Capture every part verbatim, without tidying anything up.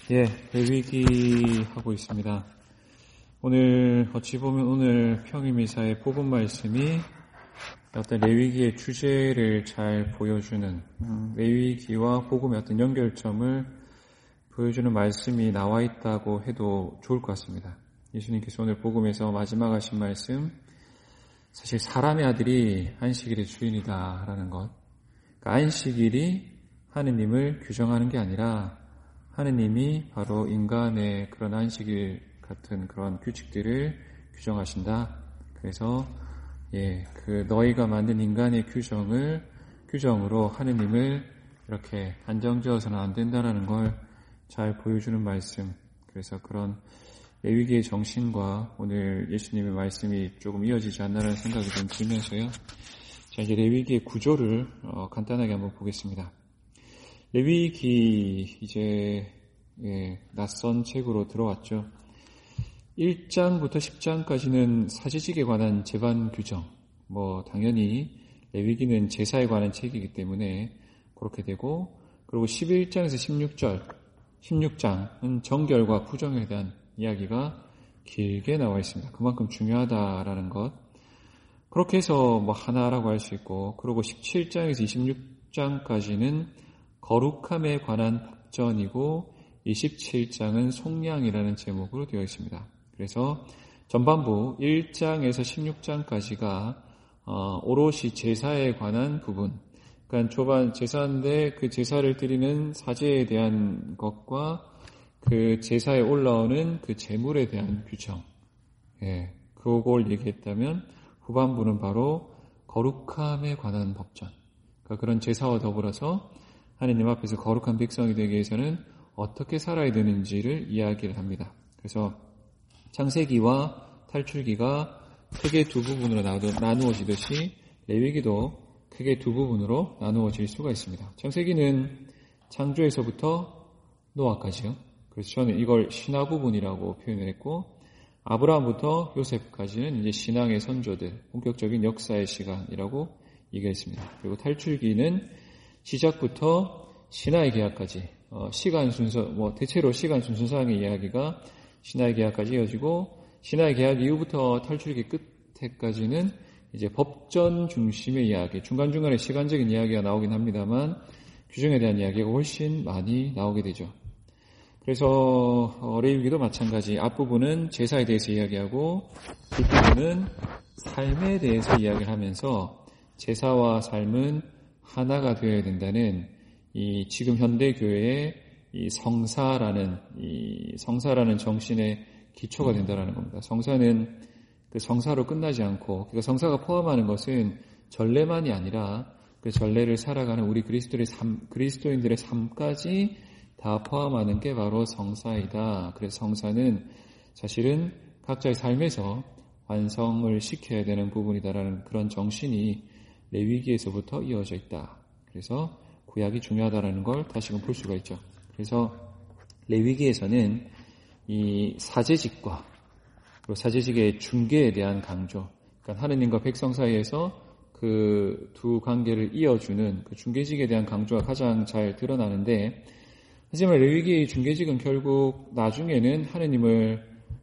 예, 레위기 하고 있습니다. 오늘 어찌 보면 오늘 평일미사의 복음 말씀이 어떤 레위기의 주제를 잘 보여주는 음, 레위기와 복음의 어떤 연결점을 보여주는 말씀이 나와 있다고 해도 좋을 것 같습니다. 예수님께서 오늘 복음에서 마지막 하신 말씀, 사실 사람의 아들이 안식일의 주인이다라는 것. 그러니까 안식일이 하느님을 규정하는 게 아니라 하느님이 바로 인간의 그런 안식일 같은 그런 규칙들을 규정하신다. 그래서 예, 그 너희가 만든 인간의 규정을 규정으로 하느님을 이렇게 안정지어서는 안 된다라는 걸 잘 보여주는 말씀. 그래서 그런 레위기의 정신과 오늘 예수님의 말씀이 조금 이어지지 않나라는 생각이 좀 들면서요. 자, 이제 레위기의 구조를 어, 간단하게 한번 보겠습니다. 레위기 이제 예, 낯선 책으로 들어왔죠. 일 장부터 십 장까지는 사제직에 관한 제반 규정. 뭐 당연히 레위기는 제사에 관한 책이기 때문에 그렇게 되고, 그리고 십일 장에서 십육 절, 십육 장은 정결과 부정에 대한 이야기가 길게 나와 있습니다. 그만큼 중요하다라는 것. 그렇게 해서 뭐 하나라고 할 수 있고, 그리고 십칠 장에서 이십육 장까지는 거룩함에 관한 법전이고, 이십칠 장은 속량이라는 제목으로 되어 있습니다. 그래서 전반부 일 장에서 십육 장까지가 어, 오롯이 제사에 관한 부분, 그러니까 초반 제사인데 그 제사를 드리는 사제에 대한 것과 그 제사에 올라오는 그 제물에 대한 규정, 예, 그걸 얘기했다면 후반부는 바로 거룩함에 관한 법전, 그러니까 그런 제사와 더불어서 하느님 앞에서 거룩한 백성이 되기 위해서는 어떻게 살아야 되는지를 이야기를 합니다. 그래서 창세기와 탈출기가 크게 두 부분으로 나누어지듯이 레위기도 크게 두 부분으로 나누어질 수가 있습니다. 창세기는 창조에서부터 노아까지요. 그래서 저는 이걸 신화 부분이라고 표현을 했고, 아브라함부터 요셉까지는 이제 신앙의 선조들, 본격적인 역사의 시간이라고 얘기했습니다. 그리고 탈출기는 시작부터 신화의 계약까지, 어, 시간 순서, 뭐 대체로 시간 순서상의 이야기가 신화의 계약까지 이어지고, 신화의 계약 이후부터 탈출기 끝에까지는 이제 법전 중심의 이야기, 중간중간에 시간적인 이야기가 나오긴 합니다만 규정에 대한 이야기가 훨씬 많이 나오게 되죠. 그래서 어, 레위기도 마찬가지, 앞부분은 제사에 대해서 이야기하고 뒷부분은 삶에 대해서 이야기를 하면서 제사와 삶은 하나가 되어야 된다는 이 지금 현대 교회의 이 성사라는 이 성사라는 정신의 기초가 된다라는 겁니다. 성사는 그 성사로 끝나지 않고, 그러니까 성사가 포함하는 것은 전례만이 아니라 그 전례를 살아가는 우리 그리스도의 삶, 그리스도인들의 삶까지 다 포함하는 게 바로 성사이다. 그래서 성사는 사실은 각자의 삶에서 완성을 시켜야 되는 부분이다라는 그런 정신이 레위기에서부터 이어져 있다. 그래서 구약이 중요하다라는 걸 다시금 볼 수가 있죠. 그래서 레위기에서는 이 사제직과 그리고 사제직의 중개에 대한 강조, 그러니까 하느님과 백성 사이에서 그 두 관계를 이어주는 그 중개직에 대한 강조가 가장 잘 드러나는데, 하지만 레위기의 중개직은 결국 나중에는 하느님을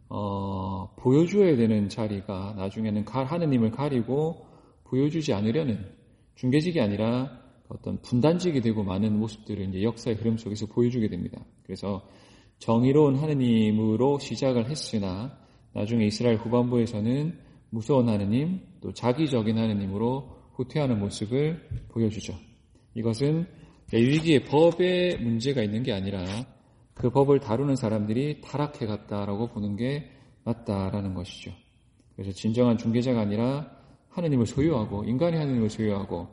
어, 보여줘야 되는 자리가 나중에는 가, 하느님을 가리고 보여주지 않으려는 중개직이 아니라 어떤 분단직이 되고 많은 모습들을 이제 역사의 흐름 속에서 보여주게 됩니다. 그래서 정의로운 하느님으로 시작을 했으나 나중에 이스라엘 후반부에서는 무서운 하느님, 또 자기적인 하느님으로 후퇴하는 모습을 보여주죠. 이것은 레위기의 법에 문제가 있는 게 아니라 그 법을 다루는 사람들이 타락해 갔다라고 보는 게 맞다라는 것이죠. 그래서 진정한 중개자가 아니라 하느님을 소유하고, 인간이 하느님을 소유하고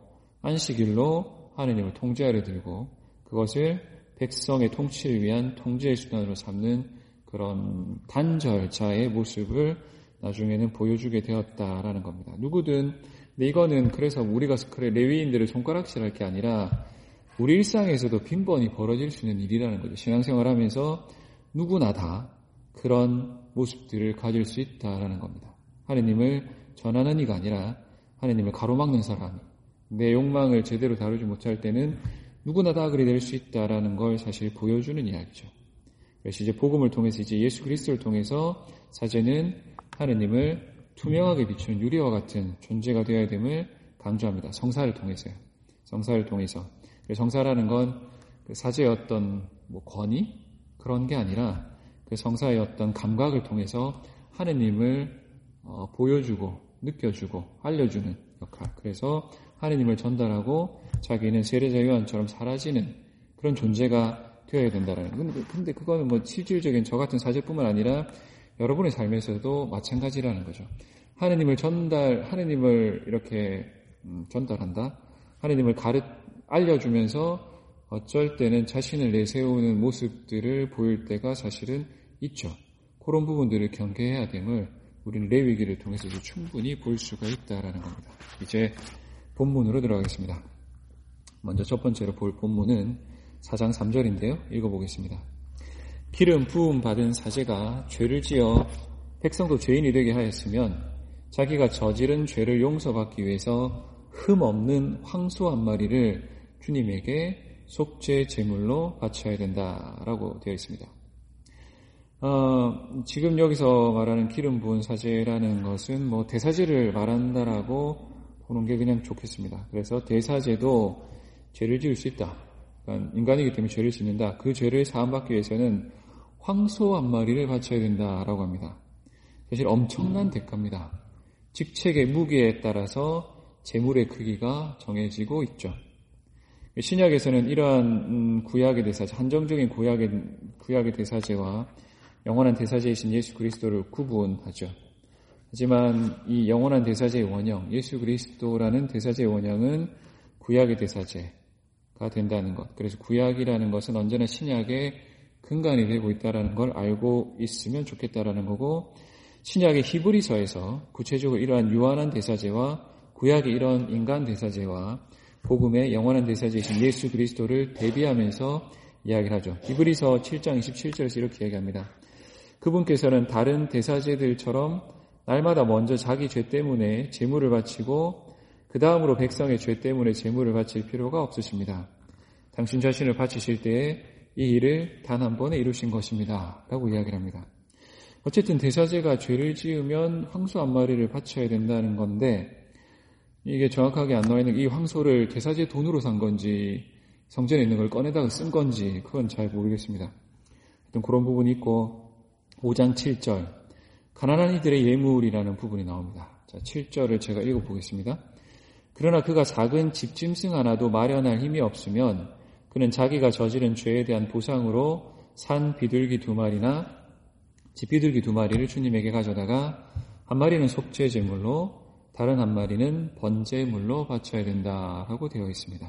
안식일로 하느님을 통제하려 들고 그것을 백성의 통치를 위한 통제의 수단으로 삼는 그런 단절자의 모습을 나중에는 보여주게 되었다라는 겁니다. 누구든, 근데 이거는 그래서 우리가 그래 레위인들을 손가락질할 게 아니라 우리 일상에서도 빈번히 벌어질 수 있는 일이라는 거죠. 신앙생활하면서 누구나 다 그런 모습들을 가질 수 있다라는 겁니다. 하느님을 전하는 이가 아니라 하느님을 가로막는 사람이, 내 욕망을 제대로 다루지 못할 때는 누구나 다 그리 될 수 있다라는 걸 사실 보여주는 이야기죠. 그래서 이제 복음을 통해서 이제 예수 그리스도를 통해서 사제는 하느님을 투명하게 비추는 유리와 같은 존재가 되어야 됨을 강조합니다. 성사를 통해서요. 성사를 통해서. 성사라는 건 그 사제의 어떤 뭐 권위 그런 게 아니라 그 성사의 어떤 감각을 통해서 하느님을 어, 보여주고 느껴주고 알려주는 역할. 그래서 하느님을 전달하고 자기는 세례자 요한처럼 사라지는 그런 존재가 되어야 된다라는. 근데, 근데 그거는 뭐 실질적인 저 같은 사제뿐만 아니라 여러분의 삶에서도 마찬가지라는 거죠. 하느님을 전달, 하느님을 이렇게 음, 전달한다. 하느님을 가르 알려주면서 어쩔 때는 자신을 내세우는 모습들을 보일 때가 사실은 있죠. 그런 부분들을 경계해야 됨을 우리는 레위기를 통해서 충분히 볼 수가 있다라는 겁니다. 이제 본문으로 들어가겠습니다. 먼저 첫 번째로 볼 본문은 사 장 삼 절인데요. 읽어보겠습니다. 기름 부음 받은 사제가 죄를 지어 백성도 죄인이 되게 하였으면 자기가 저지른 죄를 용서받기 위해서 흠 없는 황소 한 마리를 주님에게 속죄 제물로 바쳐야 된다라고 되어 있습니다. 어, 지금 여기서 말하는 기름 부은 사제라는 것은 뭐 대사제를 말한다라고 보는 게 그냥 좋겠습니다. 그래서 대사제도 죄를 지을 수 있다. 그러니까 인간이기 때문에 죄를 짓는다. 그 죄를 사함받기 위해서는 황소 한 마리를 바쳐야 된다라고 합니다. 사실 엄청난 대가입니다. 직책의 무게에 따라서 제물의 크기가 정해지고 있죠. 신약에서는 이러한 구약의 대사제, 한정적인 구약의, 구약의 대사제와 영원한 대사제이신 예수 그리스도를 구분하죠. 하지만 이 영원한 대사제의 원형, 예수 그리스도라는 대사제의 원형은 구약의 대사제가 된다는 것. 그래서 구약이라는 것은 언제나 신약의 근간이 되고 있다는 걸 알고 있으면 좋겠다라는 거고, 신약의 히브리서에서 구체적으로 이러한 유한한 대사제와 구약의 이런 인간 대사제와 복음의 영원한 대사제이신 예수 그리스도를 대비하면서 이야기를 하죠. 히브리서 칠 장 이십칠 절에서 이렇게 얘기합니다. 그분께서는 다른 대사제들처럼 날마다 먼저 자기 죄 때문에 제물을 바치고 그 다음으로 백성의 죄 때문에 제물을 바칠 필요가 없으십니다. 당신 자신을 바치실 때에 이 일을 단 한 번에 이루신 것입니다. 라고 이야기를 합니다. 어쨌든 대사제가 죄를 지으면 황소 한 마리를 바쳐야 된다는 건데, 이게 정확하게 안 나와 있는 이 황소를 대사제 돈으로 산 건지 성전에 있는 걸 꺼내다가 쓴 건지 그건 잘 모르겠습니다. 하여튼 그런 부분이 있고, 오 장 칠 절 가난한 이들의 예물이라는 부분이 나옵니다. 자, 칠 절을 제가 읽어보겠습니다. 그러나 그가 작은 집짐승 하나도 마련할 힘이 없으면 그는 자기가 저지른 죄에 대한 보상으로 산 비둘기 두 마리나 집비둘기 두 마리를 주님에게 가져다가 한 마리는 속죄 제물로 다른 한 마리는 번제물로 바쳐야 된다라고 되어 있습니다.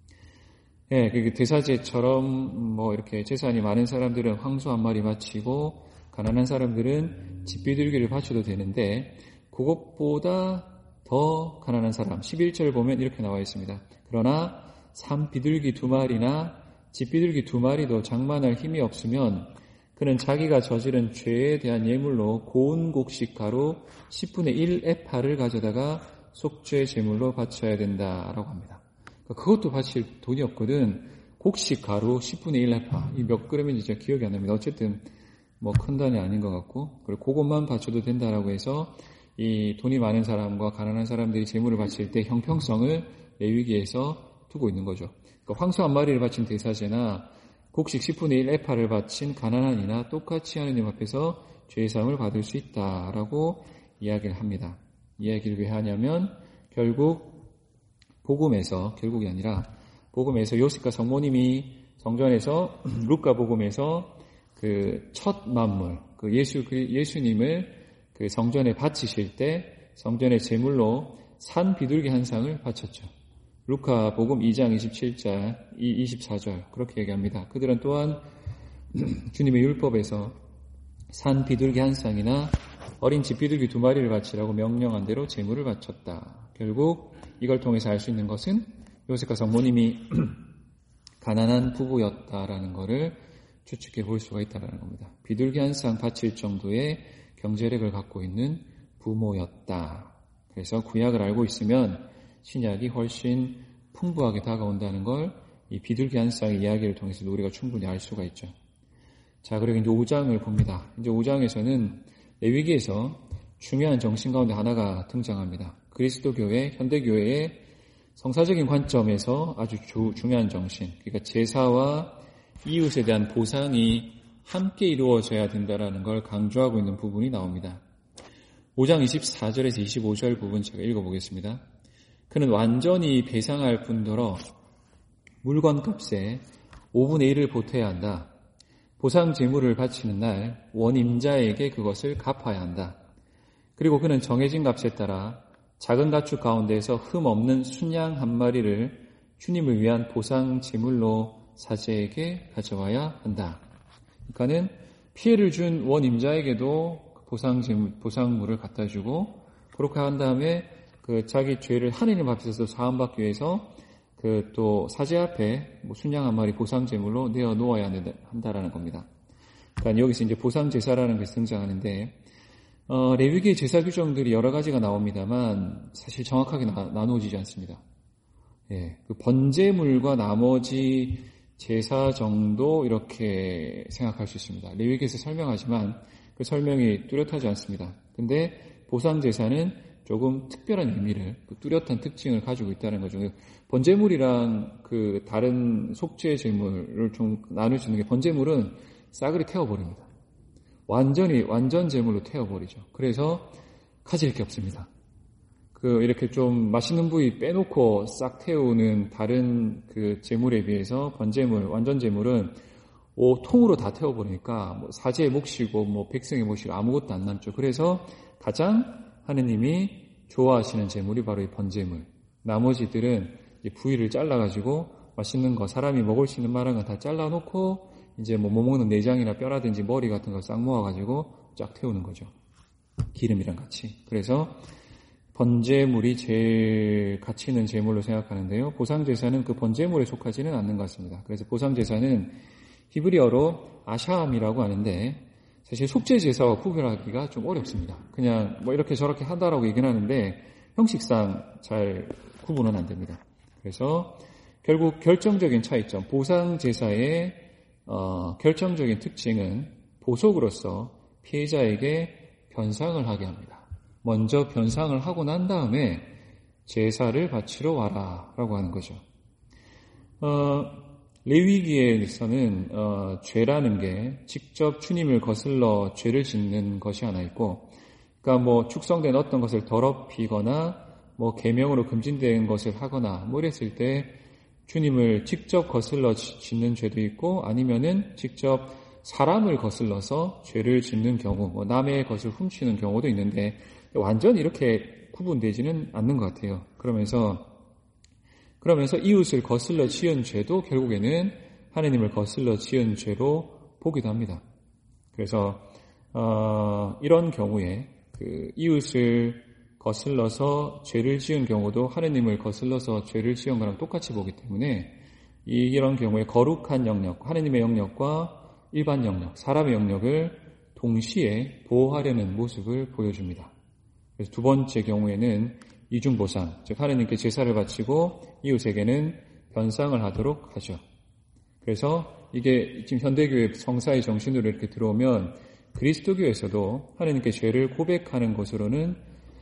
예, 그 대사제처럼 뭐 이렇게 재산이 많은 사람들은 황소 한 마리 바치고 가난한 사람들은 집비둘기를 바쳐도 되는데, 그것보다 더 가난한 사람, 십일 절 보면 이렇게 나와 있습니다. 그러나 산 비둘기 두 마리나 집비둘기 두 마리도 장만할 힘이 없으면 그는 자기가 저지른 죄에 대한 예물로 고운 곡식 가루 십분의 일 에파를 가져다가 속죄 제물로 바쳐야 된다라고 합니다. 그것도 바칠 돈이 없거든. 곡식 가루 십분의 일 에파. 이 몇 그램인지 제가 기억이 안 납니다. 어쨌든 뭐 큰 단위 아닌 것 같고, 그리고 그것만 바쳐도 된다라고 해서 이 돈이 많은 사람과 가난한 사람들이 제물을 바칠 때 형평성을 레위기에서 두고 있는 거죠. 그러니까 황소 한 마리를 바친 대사제나 곡식 십분의 일 에파를 바친 가난한 이나 똑같이 하느님 앞에서 죄사함을 받을 수 있다라고 이야기를 합니다. 이야기를 왜 하냐면 결국 복음에서, 결국이 아니라 복음에서 요셉과 성모님이 성전에서 루카 복음에서 그 첫 만물, 그 예수, 그 예수님을 그 성전에 바치실 때 성전의 제물로 산 비둘기 한 쌍을 바쳤죠. 루카 복음 이 장 이십칠 절, 이십사 절 그렇게 얘기합니다. 그들은 또한 주님의 율법에서 산 비둘기 한 쌍이나 어린 집비둘기 두 마리를 바치라고 명령한 대로 제물을 바쳤다. 결국 이걸 통해서 알 수 있는 것은 요셉과 성모님이 가난한 부부였다라는 것을 추측해 볼 수가 있다는 겁니다. 비둘기 한 쌍 바칠 정도의 경제력을 갖고 있는 부모였다. 그래서 구약을 알고 있으면 신약이 훨씬 풍부하게 다가온다는 걸 이 비둘기 한 쌍의 이야기를 통해서 우리가 충분히 알 수가 있죠. 자, 그리고 이제 오 장을 봅니다. 이제 오 장에서는 레위기에서 중요한 정신 가운데 하나가 등장합니다. 그리스도교회, 현대교회의 성사적인 관점에서 아주 주, 중요한 정신, 그러니까 제사와 이웃에 대한 보상이 함께 이루어져야 된다는 걸 강조하고 있는 부분이 나옵니다. 오 장 이십사 절에서 이십오 절 부분 제가 읽어보겠습니다. 그는 완전히 배상할 뿐더러 물건값에 오분의 일을 보태야 한다. 보상 제물을 바치는 날 원임자에게 그것을 갚아야 한다. 그리고 그는 정해진 값에 따라 작은 가축 가운데에서 흠 없는 순양 한 마리를 주님을 위한 보상 제물로 사제에게 가져와야 한다. 그러니까는 피해를 준 원임자에게도 보상 제물, 보상물을 갖다 주고 그렇게 한 다음에 그 자기 죄를 하느님 앞에서 사함받기 위해서 그 또 사제 앞에 뭐 순양 한 마리 보상 제물로 내어 놓아야 한다라는 겁니다. 그러니까 여기서 이제 보상 제사라는 것이 등장하는데 어, 레위기의 제사 규정들이 여러 가지가 나옵니다만 사실 정확하게 나, 나누어지지 않습니다. 예, 그 번제물과 나머지 제사 정도 이렇게 생각할 수 있습니다. 레위기에서 설명하지만 그 설명이 뚜렷하지 않습니다. 근데 보상 제사는 조금 특별한 의미를, 그 뚜렷한 특징을 가지고 있다는 거죠. 번제물이랑 그 다른 속죄 제물을 좀 나눌 수 있는 게 번제물은 싸그리 태워버립니다. 완전히 완전 제물로 태워버리죠. 그래서 가질 게 없습니다. 그 이렇게 좀 맛있는 부위 빼놓고 싹 태우는 다른 그 제물에 비해서 번제물, 완전 제물은 오 통으로 다 태워버리니까 뭐 사제의 몫이고 뭐 백성의 몫이고 아무것도 안 남죠. 그래서 가장 하느님이 좋아하시는 제물이 바로 이 번제물. 나머지들은 이제 부위를 잘라가지고 맛있는 거, 사람이 먹을 수 있는 만한 거 다 잘라놓고 이제 뭐 못 먹는 내장이나 뼈라든지 머리 같은 거 싹 모아가지고 쫙 태우는 거죠. 기름이랑 같이. 그래서 번제물이 제일 가치 있는 제물로 생각하는데요. 보상제사는 그 번제물에 속하지는 않는 것 같습니다. 그래서 보상제사는 히브리어로 아샤함이라고 하는데 사실 속죄제사와 구별하기가 좀 어렵습니다. 그냥 뭐 이렇게 저렇게 한다라고 얘기는 하는데 형식상 잘 구분은 안 됩니다. 그래서 결국 결정적인 차이점, 보상제사의 어, 결정적인 특징은 보속으로서 피해자에게 변상을 하게 합니다. 먼저 변상을 하고 난 다음에 제사를 바치러 와라 라고 하는 거죠. 어, 레위기에서는 어, 죄라는 게 직접 주님을 거슬러 죄를 짓는 것이 하나 있고, 그러니까 뭐 축성된 어떤 것을 더럽히거나 뭐 계명으로 금진된 것을 하거나 뭐 이랬을 때 주님을 직접 거슬러 짓는 죄도 있고, 아니면은 직접 사람을 거슬러서 죄를 짓는 경우, 뭐 남의 것을 훔치는 경우도 있는데 완전히 이렇게 구분되지는 않는 것 같아요. 그러면서 그러면서 이웃을 거슬러 지은 죄도 결국에는 하느님을 거슬러 지은 죄로 보기도 합니다. 그래서 어, 이런 경우에 그 이웃을 거슬러서 죄를 지은 경우도 하느님을 거슬러서 죄를 지은 거랑 똑같이 보기 때문에 이, 이런 경우에 거룩한 영역, 하느님의 영역과 일반 영역, 사람의 영역을 동시에 보호하려는 모습을 보여줍니다. 그래서 두 번째 경우에는 이중보상, 즉 하느님께 제사를 바치고 이웃에게는 변상을 하도록 하죠. 그래서 이게 지금 현대교회 성사의 정신으로 이렇게 들어오면 그리스도교에서도 하느님께 죄를 고백하는 것으로는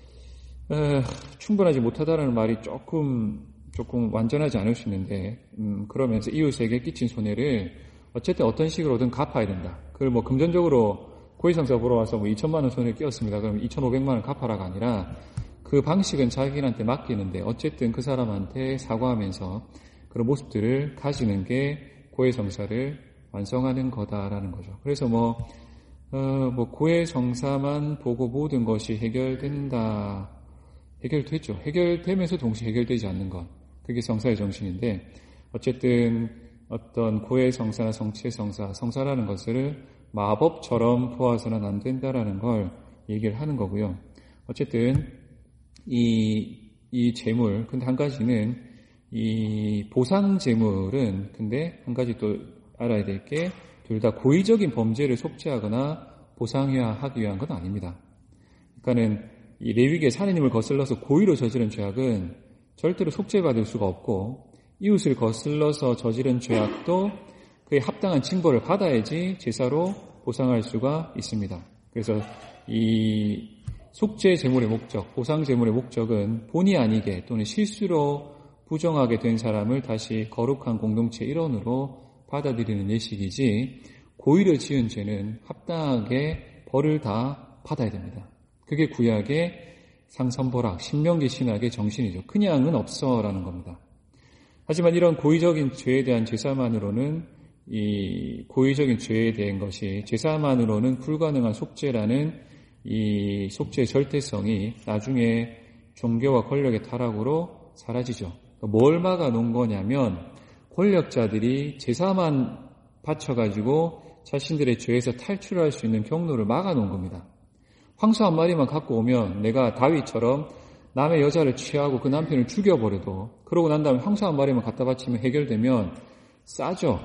에, 충분하지 못하다는 말이 조금 조금 완전하지 않을 수 있는데, 음, 그러면서 이웃에게 끼친 손해를 어쨌든 어떤 식으로든 갚아야 된다. 그걸 뭐 금전적으로 고해성사 보러 와서 뭐 이천만 원 손해를 끼었습니다. 그럼 이천오백만 원 갚아라가 아니라 그 방식은 자기한테 맡기는데 어쨌든 그 사람한테 사과하면서 그런 모습들을 가지는 게 고해성사를 완성하는 거다라는 거죠. 그래서 뭐, 어, 뭐 고해성사만 보고 모든 것이 해결된다. 해결되죠. 해결되면서 동시에 해결되지 않는 것. 그게 성사의 정신인데, 어쨌든 어떤 고해성사나 성취성사, 성사라는 것을 마법처럼 보아서는 안 된다라는 걸 얘기를 하는 거고요. 어쨌든 이, 이 재물, 근데 한 가지는 이 보상 재물은 근데 한 가지 또 알아야 될 게 둘 다 고의적인 범죄를 속죄하거나 보상하기 위한 건 아닙니다. 그러니까는 이 레위기의 하느님을 거슬러서 고의로 저지른 죄악은 절대로 속죄받을 수가 없고, 이웃을 거슬러서 저지른 죄악도 그에 합당한 징벌을 받아야지 제사로 보상할 수가 있습니다. 그래서 이 속죄 제물의 목적, 보상 제물의 목적은 본의 아니게 또는 실수로 부정하게 된 사람을 다시 거룩한 공동체 일원으로 받아들이는 예식이지, 고의로 지은 죄는 합당하게 벌을 다 받아야 됩니다. 그게 구약의 상선벌악, 신명기 신학의 정신이죠. 그냥은 없어라는 겁니다. 하지만 이런 고의적인 죄에 대한 제사만으로는, 이 고의적인 죄에 대한 것이 제사만으로는 불가능한 속죄라는 이 속죄의 절대성이 나중에 종교와 권력의 타락으로 사라지죠. 뭘 막아놓은 거냐면, 권력자들이 제사만 바쳐가지고 자신들의 죄에서 탈출할 수 있는 경로를 막아놓은 겁니다. 황소 한 마리만 갖고 오면 내가 다윗처럼 남의 여자를 취하고 그 남편을 죽여버려도, 그러고 난 다음에 황소 한 마리만 갖다 바치면 해결되면 싸죠.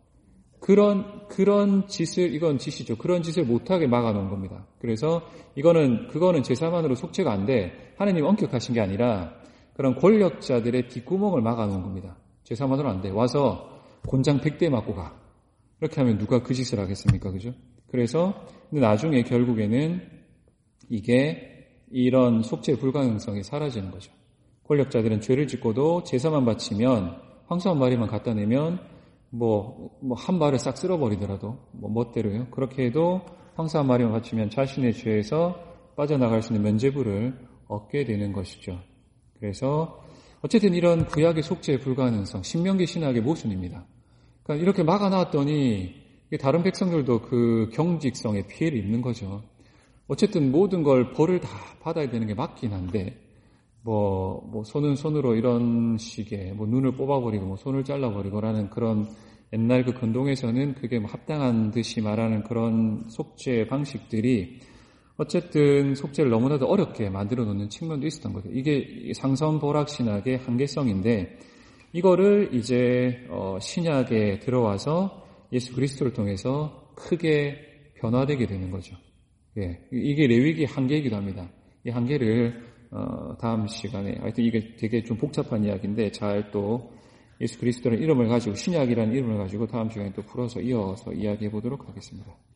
그런 그런 짓을, 이건 짓이죠. 그런 짓을 못하게 막아놓은 겁니다. 그래서 이거는 그거는 제사만으로 속죄가 안 돼. 하느님 엄격하신 게 아니라 그런 권력자들의 뒷구멍을 막아놓은 겁니다. 제사만으로 안 돼. 와서 곤장 백 대 맞고 가. 이렇게 하면 누가 그 짓을 하겠습니까? 그죠? 그래서 근데 나중에 결국에는 이게 이런 속죄 불가능성이 사라지는 거죠. 권력자들은 죄를 짓고도 제사만 바치면, 황소 한 마리만 갖다 내면 뭐, 뭐, 한 발을 싹 쓸어버리더라도, 뭐, 멋대로요. 그렇게 해도 황소 한 마리만 바치면 자신의 죄에서 빠져나갈 수 있는 면죄부를 얻게 되는 것이죠. 그래서, 어쨌든 이런 구약의 속죄의 불가능성, 신명기 신학의 모순입니다. 그러니까 이렇게 막아놨더니, 다른 백성들도 그 경직성에 피해를 입는 거죠. 어쨌든 모든 걸 벌을 다 받아야 되는 게 맞긴 한데, 뭐, 뭐, 손은 손으로 이런 식의, 뭐, 눈을 뽑아버리고, 뭐, 손을 잘라버리고라는 그런 옛날 그 근동에서는 그게 뭐 합당한 듯이 말하는 그런 속죄 방식들이 어쨌든 속죄를 너무나도 어렵게 만들어 놓는 측면도 있었던 거죠. 이게 상선보락 신학의 한계성인데, 이거를 이제, 어, 신약에 들어와서 예수 그리스도를 통해서 크게 변화되게 되는 거죠. 예. 이게 레위기의 한계이기도 합니다. 이 한계를 어, 다음 시간에, 하여튼 이게 되게 좀 복잡한 이야기인데 잘 또 예수 그리스도라는 이름을 가지고, 신약이라는 이름을 가지고 다음 시간에 또 풀어서 이어서 이야기해 보도록 하겠습니다.